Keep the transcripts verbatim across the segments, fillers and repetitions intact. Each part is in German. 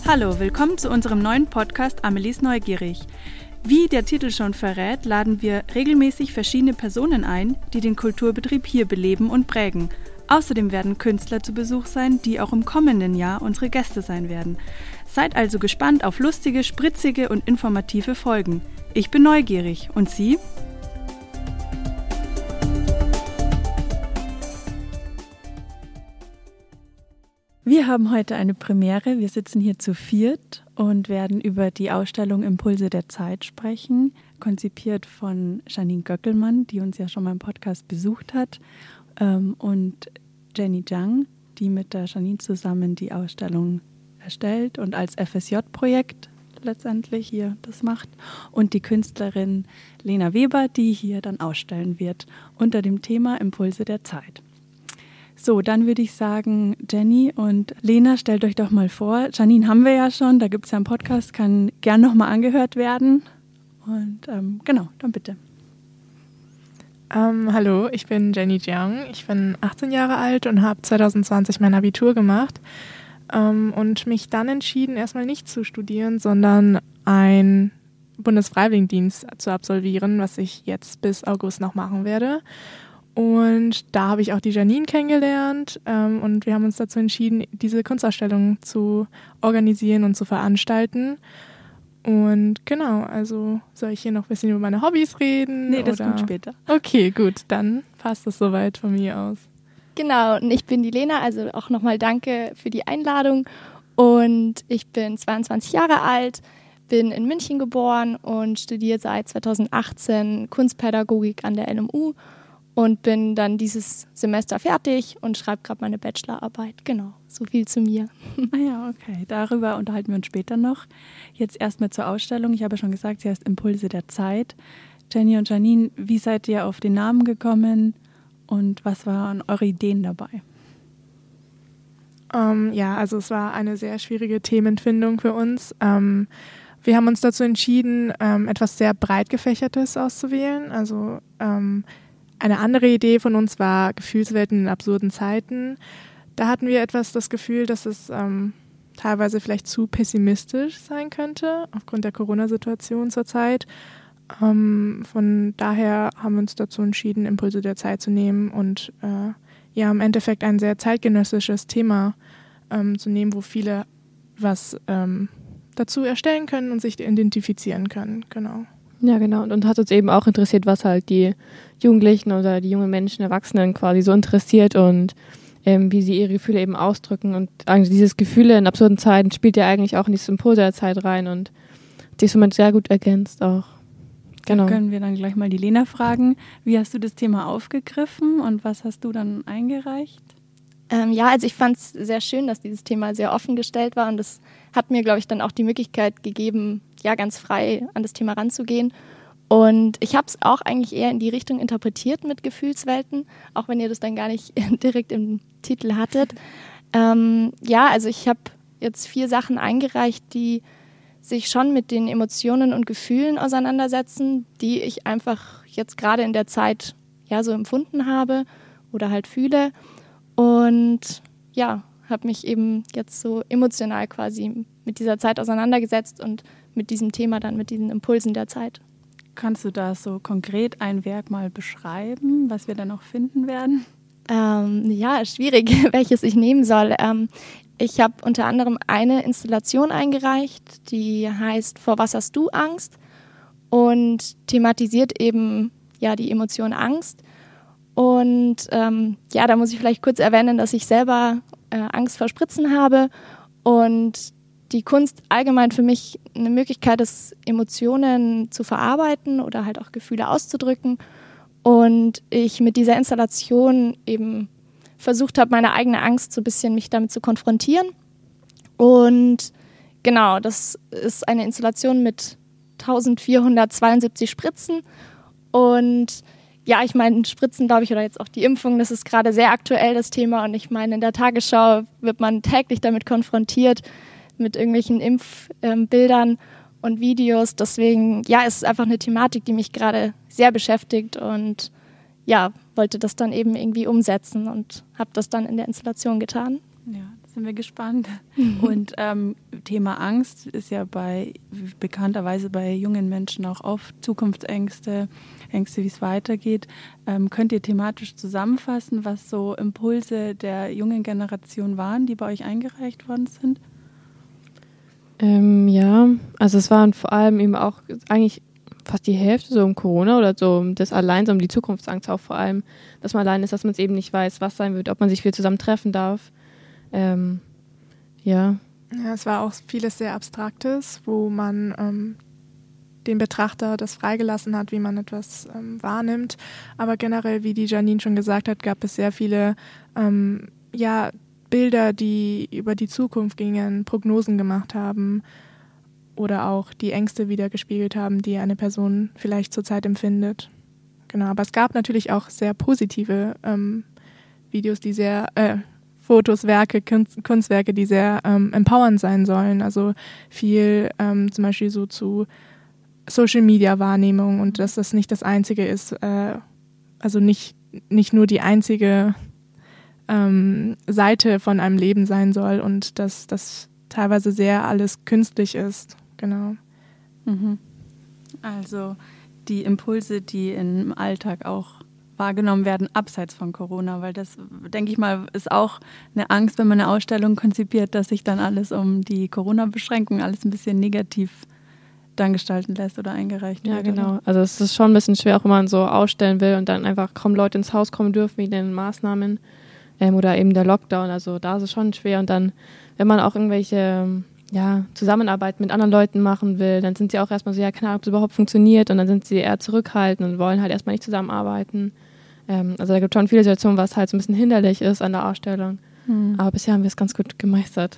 Hallo, willkommen zu unserem neuen Podcast Amelie ist neugierig. Wie der Titel schon verrät, laden wir regelmäßig verschiedene Personen ein, die den Kulturbetrieb hier beleben und prägen. Außerdem werden Künstler zu Besuch sein, die auch im kommenden Jahr unsere Gäste sein werden. Seid also gespannt auf lustige, spritzige und informative Folgen. Ich bin neugierig. Und Sie? Wir haben heute eine Premiere. Wir sitzen hier zu viert und werden über die Ausstellung Impulse der Zeit sprechen, konzipiert von Janine Göckelmann, die uns ja schon mal im Podcast besucht hat, und Jenny Jiang, die mit der Janine zusammen die Ausstellung erstellt und als F S J-Projekt letztendlich hier das macht, und die Künstlerin Lena Weber, die hier dann ausstellen wird unter dem Thema Impulse der Zeit. So, dann würde ich sagen, Jenny und Lena, stellt euch doch mal vor. Janine haben wir ja schon, da gibt es ja einen Podcast, kann gern nochmal angehört werden. Und ähm, genau, dann bitte. Ähm, hallo, ich bin Jenny Jiang. Ich bin achtzehn Jahre alt und habe zwanzig zwanzig mein Abitur gemacht ähm, und mich dann entschieden, erstmal nicht zu studieren, sondern einen Bundesfreiwilligendienst zu absolvieren, was ich jetzt bis August noch machen werde. Und da habe ich auch die Janine kennengelernt ähm, und wir haben uns dazu entschieden, diese Kunstausstellung zu organisieren und zu veranstalten. Und genau, also soll ich hier noch ein bisschen über meine Hobbys reden? Nee, das oder? kommt später. Okay, gut, dann passt es soweit von mir aus. Genau, und ich bin die Lena, also auch nochmal danke für die Einladung. Und ich bin zweiundzwanzig Jahre alt, bin in München geboren und studiere seit zweitausendachtzehn Kunstpädagogik an der L M U. Und bin dann dieses Semester fertig und schreibe gerade meine Bachelorarbeit. Genau, so viel zu mir. Ah ja, okay. Darüber unterhalten wir uns später noch. Jetzt erstmal zur Ausstellung. Ich habe schon gesagt, sie heißt Impulse der Zeit. Jenny und Janine, wie seid ihr auf den Namen gekommen und was waren eure Ideen dabei? Um, ja, also es war eine sehr schwierige Themenfindung für uns. Um, wir haben uns dazu entschieden, um, etwas sehr breit gefächertes auszuwählen. Also um, Eine andere Idee von uns war Gefühlswelten in absurden Zeiten. Da hatten wir etwas das Gefühl, dass es ähm, teilweise vielleicht zu pessimistisch sein könnte, aufgrund der Corona-Situation zurzeit. Ähm, von daher haben wir uns dazu entschieden, Impulse der Zeit zu nehmen und äh, ja, im Endeffekt ein sehr zeitgenössisches Thema ähm, zu nehmen, wo viele was ähm, dazu erstellen können und sich identifizieren können. Genau. Ja, genau. Und uns hat uns eben auch interessiert, was halt die Jugendlichen oder die jungen Menschen, Erwachsenen quasi so interessiert und ähm, wie sie ihre Gefühle eben ausdrücken. Und eigentlich dieses Gefühle in absurden Zeiten spielt ja eigentlich auch in dieses Impulse der Zeit rein und hat sich somit sehr gut ergänzt auch. Genau. Da können wir dann gleich mal die Lena fragen. Wie hast du das Thema aufgegriffen und was hast du dann eingereicht? Ähm, ja, also ich fand es sehr schön, dass dieses Thema sehr offen gestellt war und das hat mir, glaube ich, dann auch die Möglichkeit gegeben, ja, ganz frei an das Thema ranzugehen. Und ich habe es auch eigentlich eher in die Richtung interpretiert mit Gefühlswelten, auch wenn ihr das dann gar nicht direkt im Titel hattet. Ähm, ja, also ich habe jetzt vier Sachen eingereicht, die sich schon mit den Emotionen und Gefühlen auseinandersetzen, die ich einfach jetzt gerade in der Zeit ja so empfunden habe oder halt fühle. Und ja, habe mich eben jetzt so emotional quasi mit dieser Zeit auseinandergesetzt und mit diesem Thema dann, mit diesen Impulsen der Zeit. Kannst du da so konkret ein Werk mal beschreiben, was wir dann noch finden werden? Ähm, ja, schwierig, welches ich nehmen soll. Ähm, ich habe unter anderem eine Installation eingereicht, die heißt Vor was hast du Angst? Und thematisiert eben ja die Emotion Angst. Und ähm, ja, da muss ich vielleicht kurz erwähnen, dass ich selber äh, Angst vor Spritzen habe und die Kunst allgemein für mich eine Möglichkeit ist, Emotionen zu verarbeiten oder halt auch Gefühle auszudrücken. Und ich mit dieser Installation eben versucht habe, meine eigene Angst so ein bisschen mich damit zu konfrontieren. Und genau, das ist eine Installation mit eintausendvierhundertzweiundsiebzig Spritzen. Und ja, ich meine, Spritzen, glaube ich, oder jetzt auch die Impfung, das ist gerade sehr aktuell, das Thema. Und ich meine, in der Tagesschau wird man täglich damit konfrontiert, mit irgendwelchen Impfbildern ähm, und Videos. Deswegen, ja, es ist einfach eine Thematik, die mich gerade sehr beschäftigt und ja, wollte das dann eben irgendwie umsetzen und habe das dann in der Installation getan. Ja, das sind wir gespannt. Und ähm, Thema Angst ist ja bei bekannterweise bei jungen Menschen auch oft Zukunftsängste, Ängste, wie es weitergeht. Ähm, könnt ihr thematisch zusammenfassen, was so Impulse der jungen Generation waren, die bei euch eingereicht worden sind? Ähm, ja, also es waren vor allem eben auch eigentlich fast die Hälfte so um Corona oder so um das Alleinsein, um die Zukunftsangst auch vor allem, dass man allein ist, dass man es eben nicht weiß, was sein wird, ob man sich wieder zusammen treffen darf. Ähm, ja. Ja, es war auch vieles sehr Abstraktes, wo man ähm, dem Betrachter das freigelassen hat, wie man etwas ähm, wahrnimmt. Aber generell, wie die Janine schon gesagt hat, gab es sehr viele ähm, ja, Bilder, die über die Zukunft gingen, Prognosen gemacht haben oder auch die Ängste wiedergespiegelt haben, die eine Person vielleicht zurzeit empfindet. Genau, aber es gab natürlich auch sehr positive ähm, Videos, die sehr, äh, Fotos, Werke, Kunst, Kunstwerke, die sehr ähm, empowernd sein sollen. Also viel ähm, zum Beispiel so zu Social-Media-Wahrnehmung und dass das nicht das Einzige ist, äh, also nicht, nicht nur die einzige ähm, Seite von einem Leben sein soll und dass das teilweise sehr alles künstlich ist. Genau. Mhm. Also die Impulse, die im Alltag auch wahrgenommen werden, abseits von Corona, weil das, denke ich mal, ist auch eine Angst, wenn man eine Ausstellung konzipiert, dass sich dann alles um die Corona-Beschränkungen alles ein bisschen negativ dann gestalten lässt oder eingereicht ja, wird. Ja, genau. Oder? Also es ist schon ein bisschen schwer, auch wenn man so ausstellen will und dann einfach kaum Leute ins Haus kommen dürfen wegen den Maßnahmen ähm, oder eben der Lockdown. Also da ist es schon schwer. Und dann, wenn man auch irgendwelche ja, Zusammenarbeit mit anderen Leuten machen will, dann sind sie auch erstmal so, ja, keine Ahnung, ob das überhaupt funktioniert und dann sind sie eher zurückhaltend und wollen halt erstmal nicht zusammenarbeiten. Ähm, also da gibt es schon viele Situationen, was halt so ein bisschen hinderlich ist an der Ausstellung. Hm. Aber bisher haben wir es ganz gut gemeistert.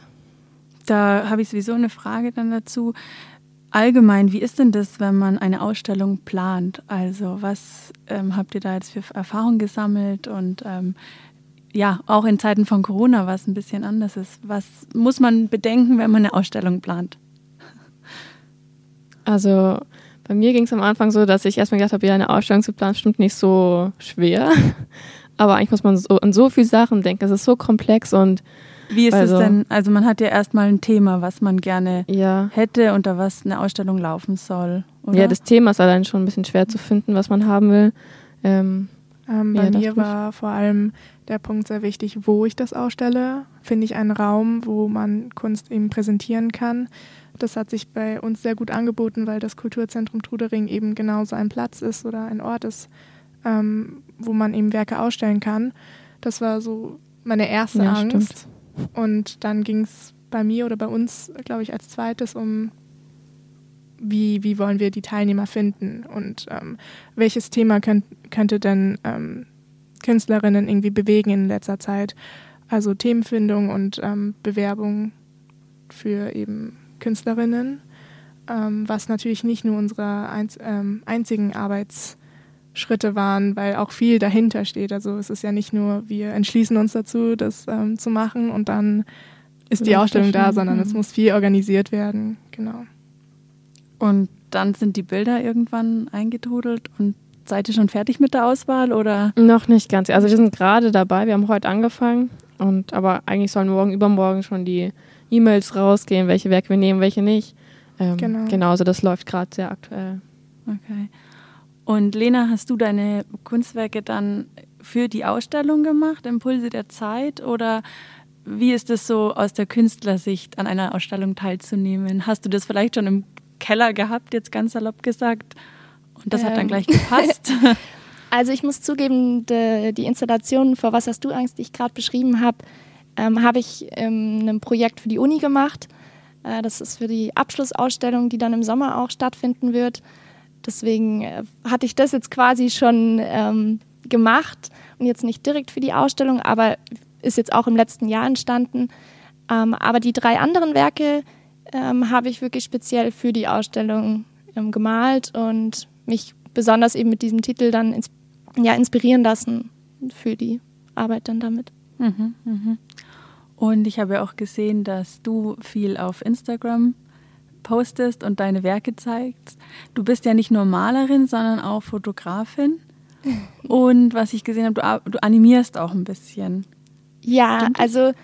Da habe ich sowieso eine Frage dann dazu. Allgemein, wie ist denn das, wenn man eine Ausstellung plant? Also was ähm, habt ihr da jetzt für Erfahrungen gesammelt und ähm, ja, auch in Zeiten von Corona, was ein bisschen anders ist. Was muss man bedenken, wenn man eine Ausstellung plant? Also bei mir ging es am Anfang so, dass ich erstmal gedacht habe, ja, eine Ausstellung zu planen stimmt nicht so schwer. Aber eigentlich muss man so an so viele Sachen denken. Es ist so komplex und wie ist also, es denn? Also man hat ja erstmal ein Thema, was man gerne ja. hätte, unter was eine Ausstellung laufen soll, oder? Ja, das Thema ist allein schon ein bisschen schwer zu finden, was man haben will. Ähm, ähm, bei ja, mir war vor allem der Punkt sehr wichtig, wo ich das ausstelle. Finde ich einen Raum, wo man Kunst eben präsentieren kann. Das hat sich bei uns sehr gut angeboten, weil das Kulturzentrum Trudering eben genauso ein Platz ist oder ein Ort ist, ähm, wo man eben Werke ausstellen kann. Das war so meine erste ja, Angst. Stimmt. Und dann ging es bei mir oder bei uns, glaube ich, als zweites um, wie, wie wollen wir die Teilnehmer finden und ähm, welches Thema könnt, könnte denn ähm, Künstlerinnen irgendwie bewegen in letzter Zeit. Also Themenfindung und ähm, Bewerbung für eben Künstlerinnen, ähm, was natürlich nicht nur unsere einz- ähm, einzigen Arbeitsschritte waren, weil auch viel dahinter steht. Also es ist ja nicht nur, wir entschließen uns dazu, das ähm, zu machen und dann ist die Ausstellung da, sondern es muss viel organisiert werden. Genau. Und dann sind die Bilder irgendwann eingetrudelt und seid ihr schon fertig mit der Auswahl, oder? Noch nicht ganz. Also wir sind gerade dabei, wir haben heute angefangen, und aber eigentlich sollen morgen, übermorgen schon die E-Mails rausgehen, welche Werke wir nehmen, welche nicht. Ähm, genau. genau, also das läuft gerade sehr aktuell. Okay. Und Lena, hast du deine Kunstwerke dann für die Ausstellung gemacht, Impulse der Zeit, oder wie ist es so aus der Künstlersicht, an einer Ausstellung teilzunehmen? Hast du das vielleicht schon im Keller gehabt, jetzt ganz salopp gesagt, und das ähm. hat dann gleich gepasst? Also ich muss zugeben, die, die Installation Vor was hast du Angst, die ich gerade beschrieben habe, ähm, habe ich in einem Projekt für die Uni gemacht. Äh, das ist für die Abschlussausstellung, die dann im Sommer auch stattfinden wird. Deswegen äh, hatte ich das jetzt quasi schon ähm, gemacht und jetzt nicht direkt für die Ausstellung, aber ist jetzt auch im letzten Jahr entstanden. Ähm, aber die drei anderen Werke ähm, habe ich wirklich speziell für die Ausstellung ähm, gemalt und mich besonders eben mit diesem Titel dann ins, ja, inspirieren lassen für die Arbeit dann damit. Mhm, mhm. Und ich habe ja auch gesehen, dass du viel auf Instagram postest und deine Werke zeigst. Du bist ja nicht nur Malerin, sondern auch Fotografin. Und was ich gesehen habe, du, du animierst auch ein bisschen. Ja, also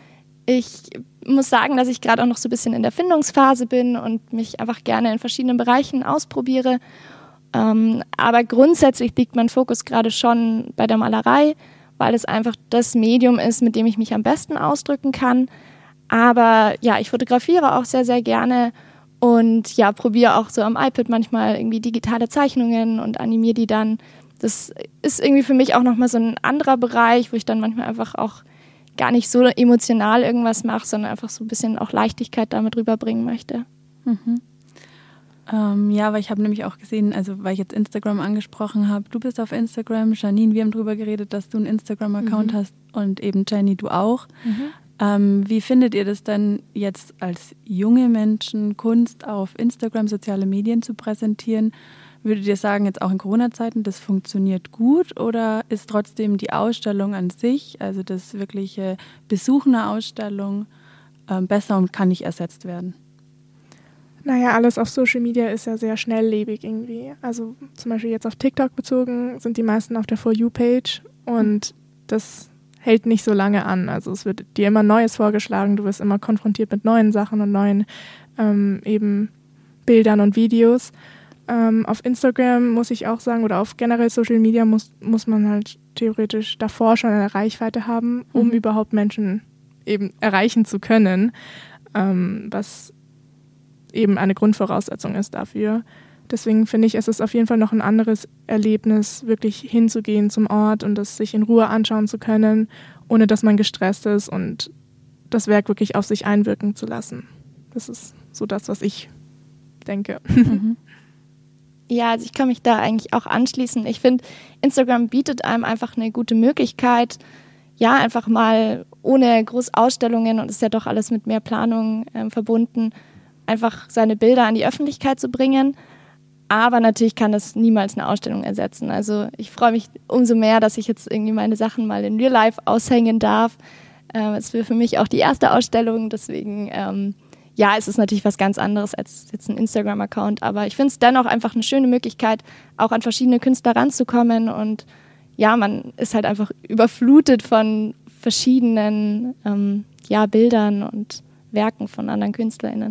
Ich muss sagen, dass ich gerade auch noch so ein bisschen in der Findungsphase bin und mich einfach gerne in verschiedenen Bereichen ausprobiere. Ähm, aber grundsätzlich liegt mein Fokus gerade schon bei der Malerei, weil es einfach das Medium ist, mit dem ich mich am besten ausdrücken kann. Aber ja, ich fotografiere auch sehr, sehr gerne und ja, probiere auch so am iPad manchmal irgendwie digitale Zeichnungen und animiere die dann. Das ist irgendwie für mich auch nochmal so ein anderer Bereich, wo ich dann manchmal einfach auch gar nicht so emotional irgendwas mache, sondern einfach so ein bisschen auch Leichtigkeit damit rüberbringen möchte. Mhm. Ähm, ja, weil ich habe nämlich auch gesehen, also weil ich jetzt Instagram angesprochen habe, du bist auf Instagram, Janine, wir haben darüber geredet, dass du einen Instagram-Account mhm. hast und eben Jenny, du auch. Mhm. Ähm, wie findet ihr das denn jetzt als junge Menschen, Kunst auf Instagram, soziale Medien zu präsentieren? Würdet ihr sagen, jetzt auch in Corona-Zeiten, das funktioniert gut oder ist trotzdem die Ausstellung an sich, also das wirkliche Besuchen einer Ausstellung, äh, besser und kann nicht ersetzt werden? Naja, alles auf Social Media ist ja sehr schnelllebig irgendwie. Also zum Beispiel jetzt auf TikTok bezogen sind die meisten auf der For You-Page und das hält nicht so lange an. Also es wird dir immer Neues vorgeschlagen, du wirst immer konfrontiert mit neuen Sachen und neuen ähm, eben Bildern und Videos. Ähm, auf Instagram muss ich auch sagen, oder auf generell Social Media muss, muss man halt theoretisch davor schon eine Reichweite haben, um mhm. überhaupt Menschen eben erreichen zu können, ähm, was eben eine Grundvoraussetzung ist dafür. Deswegen finde ich, es ist auf jeden Fall noch ein anderes Erlebnis, wirklich hinzugehen zum Ort und das sich in Ruhe anschauen zu können, ohne dass man gestresst ist und das Werk wirklich auf sich einwirken zu lassen. Das ist so das, was ich denke. Mhm. Ja, also ich kann mich da eigentlich auch anschließen. Ich finde, Instagram bietet einem einfach eine gute Möglichkeit, ja, einfach mal ohne groß Ausstellungen und ist ja doch alles mit mehr Planung äh, verbunden, einfach seine Bilder an die Öffentlichkeit zu bringen. Aber natürlich kann das niemals eine Ausstellung ersetzen. Also ich freue mich umso mehr, dass ich jetzt irgendwie meine Sachen mal in Real Life aushängen darf. Ähm, es wird für mich auch die erste Ausstellung, deswegen ähm, ja, es ist natürlich was ganz anderes als jetzt ein Instagram-Account, aber ich finde es dennoch einfach eine schöne Möglichkeit, auch an verschiedene Künstler ranzukommen und ja, man ist halt einfach überflutet von verschiedenen ähm, ja, Bildern und Werken von anderen KünstlerInnen.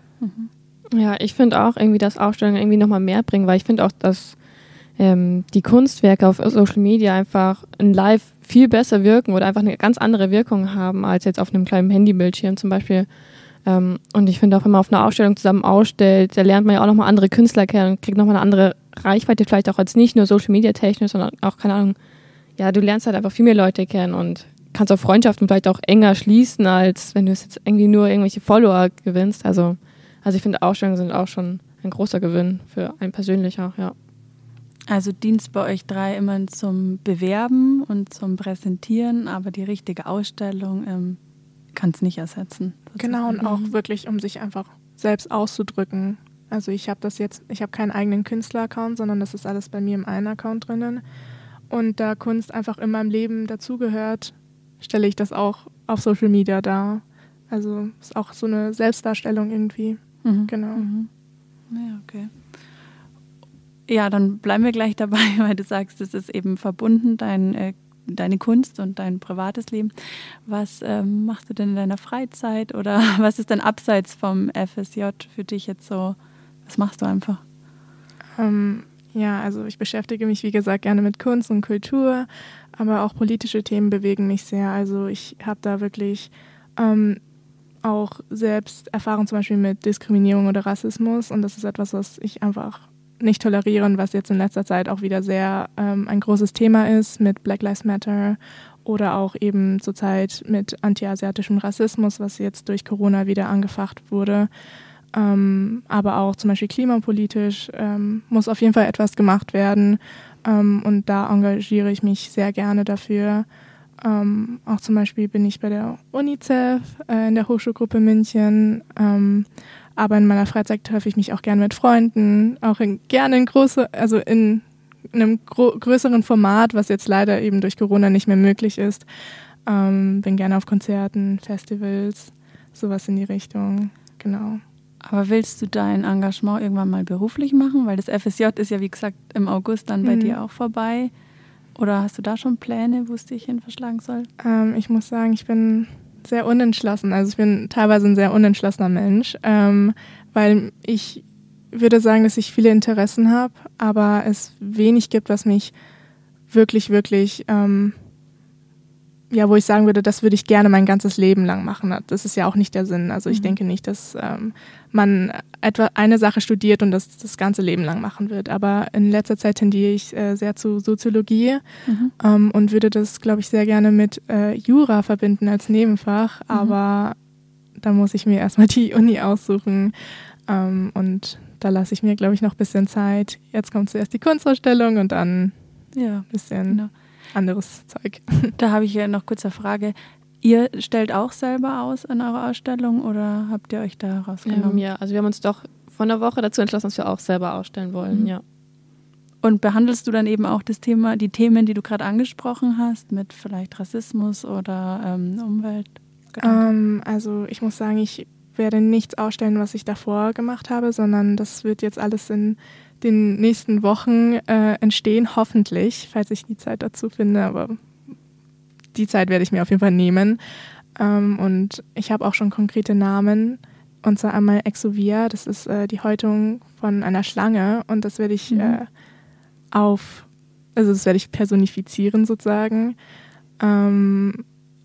Mhm. Ja, ich finde auch irgendwie, dass Ausstellungen irgendwie nochmal mehr bringen, weil ich finde auch, dass ähm, die Kunstwerke auf Social Media einfach in Live viel besser wirken oder einfach eine ganz andere Wirkung haben als jetzt auf einem kleinen Handybildschirm zum Beispiel. Ähm, und ich finde auch, wenn man auf einer Ausstellung zusammen ausstellt, da lernt man ja auch nochmal andere Künstler kennen und kriegt nochmal eine andere Reichweite, vielleicht auch als nicht nur Social Media technisch, sondern auch, keine Ahnung, ja, du lernst halt einfach viel mehr Leute kennen und kannst auch Freundschaften vielleicht auch enger schließen, als wenn du es jetzt irgendwie nur irgendwelche Follower gewinnst. Also, also ich finde, Ausstellungen sind auch schon ein großer Gewinn für einen persönlich auch, ja. Also dient bei euch drei immer zum Bewerben und zum Präsentieren, aber die richtige Ausstellung ähm, kann es nicht ersetzen. Genau, und auch wirklich, um sich einfach selbst auszudrücken. Also ich habe das jetzt, ich habe keinen eigenen Künstler-Account, sondern das ist alles bei mir im einen Account drinnen. Und da Kunst einfach in meinem Leben dazugehört, stelle ich das auch auf Social Media dar. Also ist auch so eine Selbstdarstellung irgendwie. Mhm. Genau. Mhm. Ja, okay. Ja, dann bleiben wir gleich dabei, weil du sagst, es ist eben verbunden, dein, äh, deine Kunst und dein privates Leben. Was ähm, machst du denn in deiner Freizeit oder was ist denn abseits vom F S J für dich jetzt so? Was machst du einfach? Ähm, ja, also ich beschäftige mich, wie gesagt, gerne mit Kunst und Kultur, aber auch politische Themen bewegen mich sehr. Also ich habe da wirklich ähm, auch selbst Erfahrung zum Beispiel mit Diskriminierung oder Rassismus und das ist etwas, was ich einfach nicht tolerieren, was jetzt in letzter Zeit auch wieder sehr ähm, ein großes Thema ist mit Black Lives Matter oder auch eben zurzeit mit antiasiatischem Rassismus, was jetzt durch Corona wieder angefacht wurde. Ähm, aber auch zum Beispiel klimapolitisch ähm, muss auf jeden Fall etwas gemacht werden ähm, und da engagiere ich mich sehr gerne dafür. Ähm, auch zum Beispiel bin ich bei der UNICEF äh, in der Hochschulgruppe München. Ähm, aber in meiner Freizeit treffe ich mich auch gerne mit Freunden, auch in, gerne in große, also in, in einem gro- größeren Format, was jetzt leider eben durch Corona nicht mehr möglich ist. Ähm, bin gerne auf Konzerten, Festivals, sowas in die Richtung, genau. Aber willst du dein Engagement irgendwann mal beruflich machen? Weil das F S J ist ja, wie gesagt, im August dann bei mhm. dir auch vorbei. Oder hast du da schon Pläne, wo es dich hin verschlagen soll? Ähm, ich muss sagen, ich bin sehr unentschlossen. Also ich bin teilweise ein sehr unentschlossener Mensch, ähm, weil ich würde sagen, dass ich viele Interessen habe, aber es wenig gibt, was mich wirklich, wirklich, ähm, ja, wo ich sagen würde, das würde ich gerne mein ganzes Leben lang machen. Das ist ja auch nicht der Sinn. Also ich mhm. denke nicht, dass ähm, man etwa eine Sache studiert und das das ganze Leben lang machen wird. Aber in letzter Zeit tendiere ich äh, sehr zu Soziologie mhm. ähm, und würde das, glaube ich, sehr gerne mit äh, Jura verbinden als Nebenfach. Mhm. Aber da muss ich mir erstmal die Uni aussuchen ähm, und da lasse ich mir, glaube ich, noch ein bisschen Zeit. Jetzt kommt zuerst die Kunstausstellung und dann ja, ein bisschen genau. anderes Zeug. Da habe ich ja noch kurz eine Frage. Ihr stellt auch selber aus an eurer Ausstellung oder habt ihr euch da rausgenommen? Ähm, ja, also wir haben uns doch von der Woche dazu entschlossen, dass wir auch selber ausstellen wollen, mhm. ja. Und behandelst du dann eben auch das Thema, die Themen, die du gerade angesprochen hast, mit vielleicht Rassismus oder ähm, Umwelt? Ähm, also ich muss sagen, ich werde nichts ausstellen, was ich davor gemacht habe, sondern das wird jetzt alles in den nächsten Wochen äh, entstehen, hoffentlich, falls ich die Zeit dazu finde, aber die Zeit werde ich mir auf jeden Fall nehmen. Ähm, und ich habe auch schon konkrete Namen, und zwar einmal Exuvia, das ist äh, die Häutung von einer Schlange und das werde ich mhm. äh, auf, also das werde ich personifizieren sozusagen, ähm,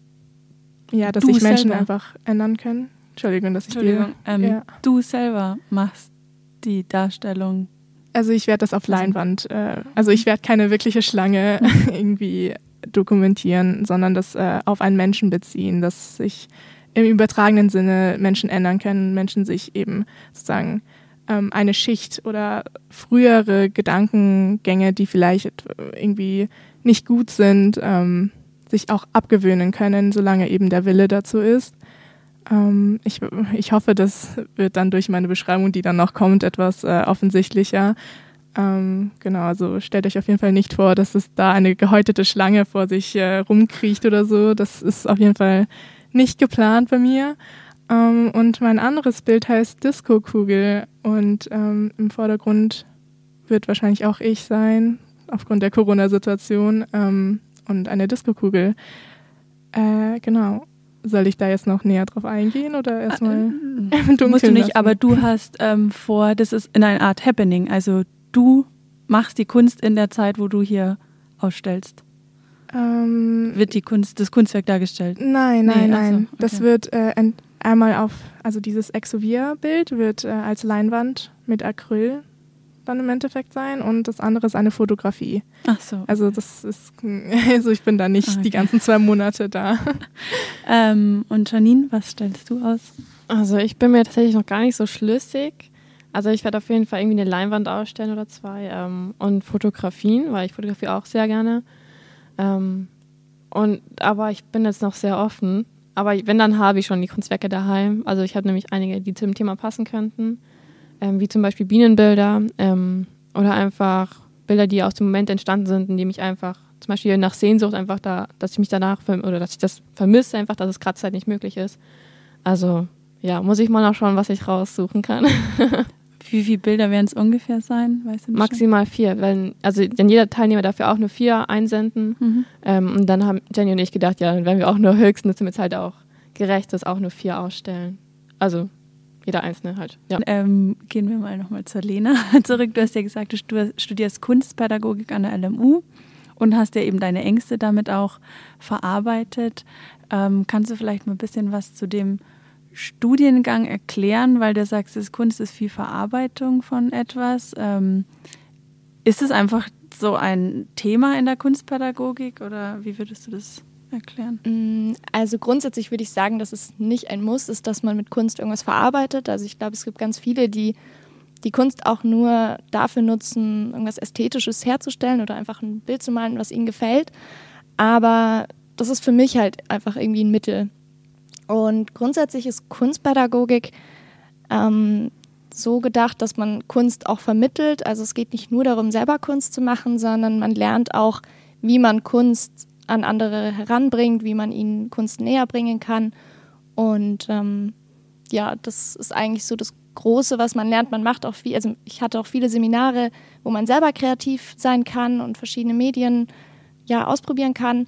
ja, dass sich Menschen selber einfach ändern können. Entschuldigung, dass ich Entschuldigung, dir, ähm, ja. du selber machst die Darstellung. Also ich werde das auf Leinwand, äh, also ich werde keine wirkliche Schlange irgendwie dokumentieren, sondern das äh, auf einen Menschen beziehen, dass sich im übertragenen Sinne Menschen ändern können, Menschen sich eben sozusagen ähm, eine Schicht oder frühere Gedankengänge, die vielleicht irgendwie nicht gut sind, ähm, sich auch abgewöhnen können, solange eben der Wille dazu ist. Ähm, ich, ich hoffe, das wird dann durch meine Beschreibung, die dann noch kommt, etwas äh, offensichtlicher. Ähm, genau, also stellt euch auf jeden Fall nicht vor, dass es da eine gehäutete Schlange vor sich äh, rumkriecht oder so. Das ist auf jeden Fall nicht geplant bei mir. Ähm, und mein anderes Bild heißt Disco-Kugel und ähm, im Vordergrund wird wahrscheinlich auch ich sein, aufgrund der Corona-Situation, ähm, und eine Disco-Kugel. Äh, genau. Soll ich da jetzt noch näher drauf eingehen oder erstmal äh, dunkeln musst du nicht, lassen? Aber du hast ähm, vor, das ist in einer Art Happening, also du machst die Kunst in der Zeit, wo du hier ausstellst. Ähm, wird die Kunst, das Kunstwerk dargestellt? Nein, nein, nee, nein. Also, okay. Das wird äh, einmal auf, also dieses Exuvia-Bild wird äh, als Leinwand mit Acryl dann im Endeffekt sein und das andere ist eine Fotografie. Ach so. Okay. Also das ist, also ich bin da nicht okay. die ganzen zwei Monate da. ähm, und Janine, was stellst du aus? Also ich bin mir tatsächlich noch gar nicht so schlüssig. Also ich werde auf jeden Fall irgendwie eine Leinwand ausstellen oder zwei ähm, und Fotografien, weil ich fotografiere auch sehr gerne. Ähm, und aber ich bin jetzt noch sehr offen. Aber wenn, dann habe ich schon die Kunstwerke daheim. Also ich habe nämlich einige, die zum Thema passen könnten. Ähm, wie zum Beispiel Bienenbilder ähm, oder einfach Bilder, die aus dem Moment entstanden sind, in dem ich einfach zum Beispiel nach Sehnsucht einfach da, dass ich mich danach oder dass ich das vermisse, einfach, dass es gerade Zeit nicht möglich ist. Also ja, muss ich mal noch schauen, was ich raussuchen kann. Wie viele Bilder werden es ungefähr sein? Weißt du Maximal vier, wenn, also wenn jeder Teilnehmer dafür auch nur vier einsenden. Mhm. Ähm, und dann haben Jenny und ich gedacht, ja, dann werden wir auch nur höchstens, damit es halt auch gerecht ist, auch nur vier ausstellen. Also jeder Einzelne halt. Ja. Ähm, gehen wir mal nochmal zur Lena zurück. Du hast ja gesagt, du studierst Kunstpädagogik an der L M U und hast ja eben deine Ängste damit auch verarbeitet. Ähm, kannst du vielleicht mal ein bisschen was zu dem Studiengang erklären, weil du sagst, das Kunst ist viel Verarbeitung von etwas. Ähm, ist es einfach so ein Thema in der Kunstpädagogik oder wie würdest du das erklären? Also grundsätzlich würde ich sagen, dass es nicht ein Muss ist, dass man mit Kunst irgendwas verarbeitet. Also ich glaube, es gibt ganz viele, die die Kunst auch nur dafür nutzen, irgendwas Ästhetisches herzustellen oder einfach ein Bild zu malen, was ihnen gefällt. Aber das ist für mich halt einfach irgendwie ein Mittel. Und grundsätzlich ist Kunstpädagogik ähm, so gedacht, dass man Kunst auch vermittelt. Also es geht nicht nur darum, selber Kunst zu machen, sondern man lernt auch, wie man Kunst an andere heranbringt, wie man ihnen Kunst näher bringen kann. Und ähm, ja, das ist eigentlich so das Große, was man lernt. Man macht auch viel, also ich hatte auch viele Seminare, wo man selber kreativ sein kann und verschiedene Medien ja ausprobieren kann.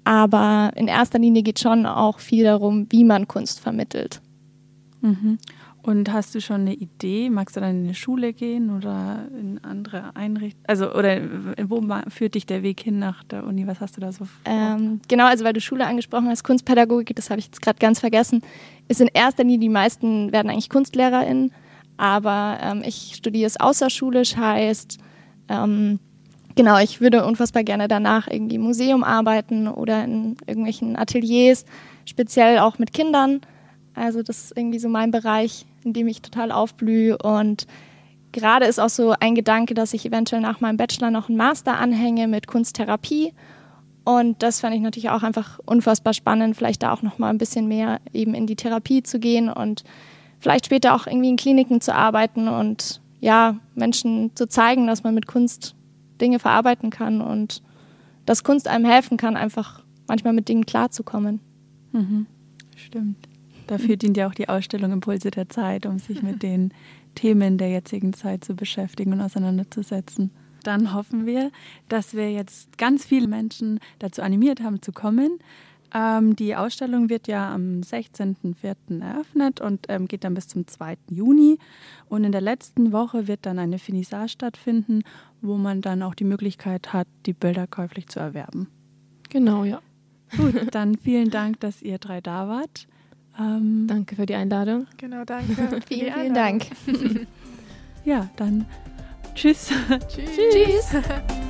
Aber in erster Linie geht schon auch viel darum, wie man Kunst vermittelt. Mhm. Und hast du schon eine Idee? Magst du dann in eine Schule gehen oder in andere Einrichtungen? Also, oder wo führt dich der Weg hin nach der Uni? Was hast du da so vor? Ähm, genau, also weil du Schule angesprochen hast, Kunstpädagogik, das habe ich jetzt gerade ganz vergessen, ist in erster Linie, die meisten werden eigentlich KunstlehrerInnen, aber ähm, ich studiere es außerschulisch, heißt, ähm, genau, ich würde unfassbar gerne danach irgendwie im Museum arbeiten oder in irgendwelchen Ateliers, speziell auch mit Kindern. Also das ist irgendwie so mein Bereich, in dem ich total aufblühe. Und gerade ist auch so ein Gedanke, dass ich eventuell nach meinem Bachelor noch einen Master anhänge mit Kunsttherapie. Und das fand ich natürlich auch einfach unfassbar spannend, vielleicht da auch noch mal ein bisschen mehr eben in die Therapie zu gehen und vielleicht später auch irgendwie in Kliniken zu arbeiten und ja, Menschen zu zeigen, dass man mit Kunst Dinge verarbeiten kann und dass Kunst einem helfen kann, einfach manchmal mit Dingen klarzukommen. Mhm. Stimmt. Dafür dient ja auch die Ausstellung Impulse der Zeit, um sich mit den Themen der jetzigen Zeit zu beschäftigen und auseinanderzusetzen. Dann hoffen wir, dass wir jetzt ganz viele Menschen dazu animiert haben, zu kommen. Ähm, die Ausstellung wird ja am sechzehnten vierten eröffnet und ähm, geht dann bis zum zweiten Juni. Und in der letzten Woche wird dann eine Finissage stattfinden, wo man dann auch die Möglichkeit hat, die Bilder käuflich zu erwerben. Genau, ja. Gut, dann vielen Dank, dass ihr drei da wart. Ähm, Danke für die Einladung. Genau, danke. Vielen, vielen Dank. Ja, dann tschüss. Tschüss. Tschüss.